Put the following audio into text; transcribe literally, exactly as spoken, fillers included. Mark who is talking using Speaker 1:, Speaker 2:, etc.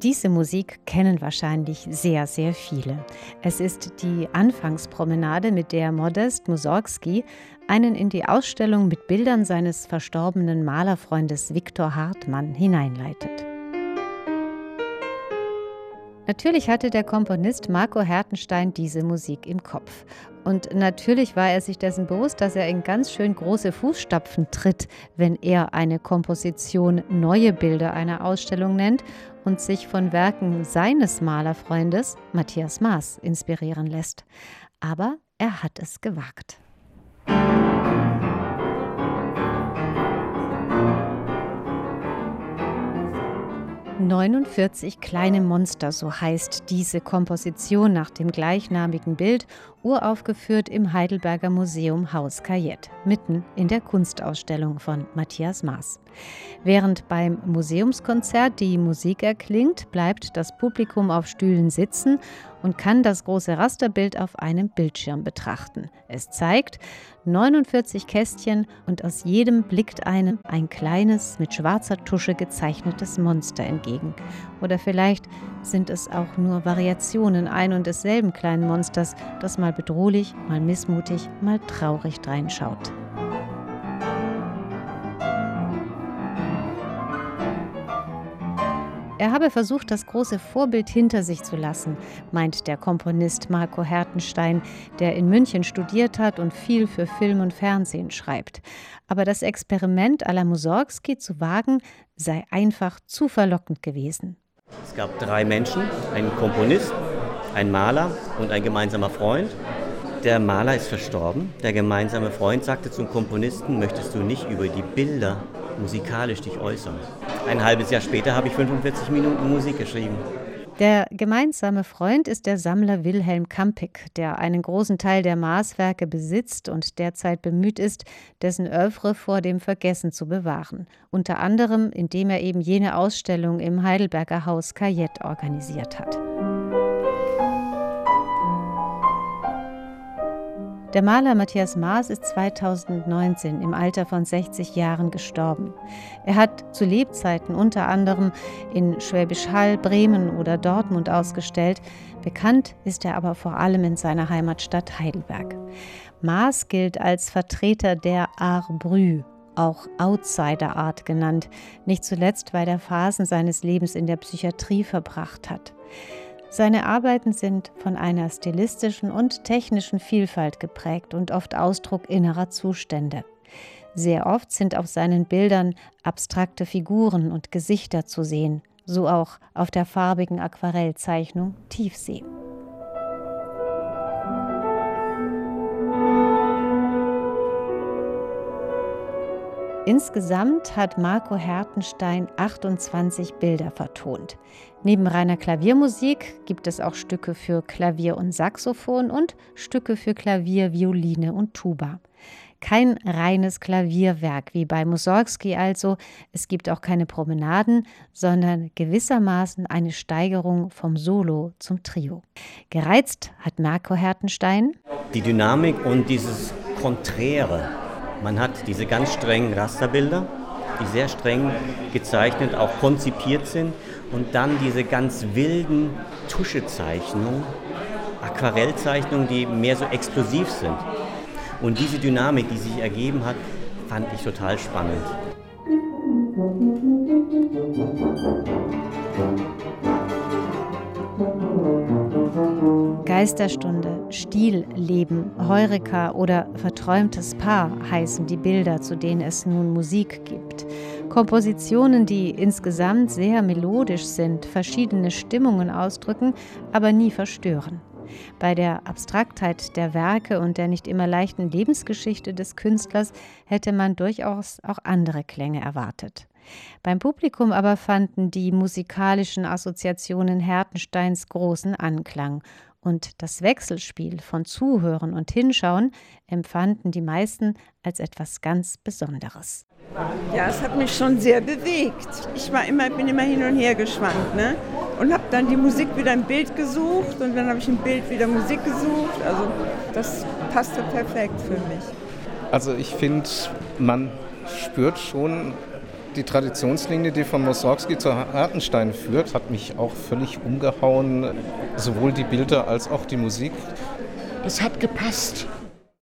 Speaker 1: Diese Musik kennen wahrscheinlich sehr, sehr viele. Es ist die Anfangspromenade, mit der Modest Mussorgsky einen in die Ausstellung mit Bildern seines verstorbenen Malerfreundes Viktor Hartmann hineinleitet. Natürlich hatte der Komponist Marco Hertenstein diese Musik im Kopf. Und natürlich war er sich dessen bewusst, dass er in ganz schön große Fußstapfen tritt, wenn er eine Komposition Neue Bilder einer Ausstellung nennt und sich von Werken seines Malerfreundes Matthias Maas inspirieren lässt. Aber er hat es gewagt. neunundvierzig kleine Monster, so heißt diese Komposition nach dem gleichnamigen Bild, uraufgeführt im Heidelberger Museum Haus Cayette, mitten in der Kunstausstellung von Matthias Maas. Während beim Museumskonzert die Musik erklingt, bleibt das Publikum auf Stühlen sitzen und kann das große Rasterbild auf einem Bildschirm betrachten. Es zeigt neunundvierzig Kästchen und aus jedem blickt einem ein kleines, mit schwarzer Tusche gezeichnetes Monster entgegen. Oder vielleicht sind es auch nur Variationen ein und desselben kleinen Monsters, das mal bedrohlich, mal missmutig, mal traurig dreinschaut. Er habe versucht, das große Vorbild hinter sich zu lassen, meint der Komponist Marco Hertenstein, der in München studiert hat und viel für Film und Fernsehen schreibt. Aber das Experiment à la Mussorgsky zu wagen, sei einfach zu verlockend gewesen.
Speaker 2: Es gab drei Menschen, einen Komponist, einen Maler und ein gemeinsamer Freund. Der Maler ist verstorben. Der gemeinsame Freund sagte zum Komponisten, möchtest du nicht über die Bilder musikalisch dich äußern? Ein halbes Jahr später habe ich fünfundvierzig Minuten Musik geschrieben.
Speaker 1: Der gemeinsame Freund ist der Sammler Wilhelm Kampik, der einen großen Teil der Maas-Werke besitzt und derzeit bemüht ist, dessen Œuvre vor dem Vergessen zu bewahren. Unter anderem, indem er eben jene Ausstellung im Heidelberger Haus Cayette organisiert hat. Der Maler Matthias Maas ist zweitausendneunzehn im Alter von sechzig Jahren gestorben. Er hat zu Lebzeiten unter anderem in Schwäbisch Hall, Bremen oder Dortmund ausgestellt. Bekannt ist er aber vor allem in seiner Heimatstadt Heidelberg. Maas gilt als Vertreter der Art Brut, auch Outsider Art genannt, nicht zuletzt, weil er Phasen seines Lebens in der Psychiatrie verbracht hat. Seine Arbeiten sind von einer stilistischen und technischen Vielfalt geprägt und oft Ausdruck innerer Zustände. Sehr oft sind auf seinen Bildern abstrakte Figuren und Gesichter zu sehen, so auch auf der farbigen Aquarellzeichnung Tiefsee. Insgesamt hat Marco Hertenstein achtundzwanzig Bilder vertont. Neben reiner Klaviermusik gibt es auch Stücke für Klavier und Saxophon und Stücke für Klavier, Violine und Tuba. Kein reines Klavierwerk wie bei Mussorgsky also, es gibt auch keine Promenaden, sondern gewissermaßen eine Steigerung vom Solo zum Trio. Gereizt hat Marco Hertenstein
Speaker 2: die Dynamik und dieses Konträre. Man hat diese ganz strengen Rasterbilder, die sehr streng gezeichnet, auch konzipiert sind. Und dann diese ganz wilden Tuschezeichnungen, Aquarellzeichnungen, die mehr so explosiv sind. Und diese Dynamik, die sich ergeben hat, fand ich total spannend.
Speaker 1: Geisterstunde, Stilleben, Heureka oder Verträumtes Paar heißen die Bilder, zu denen es nun Musik gibt. Kompositionen, die insgesamt sehr melodisch sind, verschiedene Stimmungen ausdrücken, aber nie verstören. Bei der Abstraktheit der Werke und der nicht immer leichten Lebensgeschichte des Künstlers hätte man durchaus auch andere Klänge erwartet. Beim Publikum aber fanden die musikalischen Assoziationen Hertensteins großen Anklang. Und das Wechselspiel von Zuhören und Hinschauen empfanden die meisten als etwas ganz Besonderes.
Speaker 3: Ja, es hat mich schon sehr bewegt. Ich war immer, bin immer hin und her geschwankt, ne? Und habe dann die Musik wieder im Bild gesucht und dann habe ich im Bild wieder Musik gesucht. Also das passte perfekt für mich.
Speaker 4: Also ich finde, man spürt schon Die Traditionslinie, die von Mussorgsky zu Hartenstein führt, hat mich auch völlig umgehauen. Sowohl die Bilder als auch die Musik.
Speaker 5: Das hat gepasst.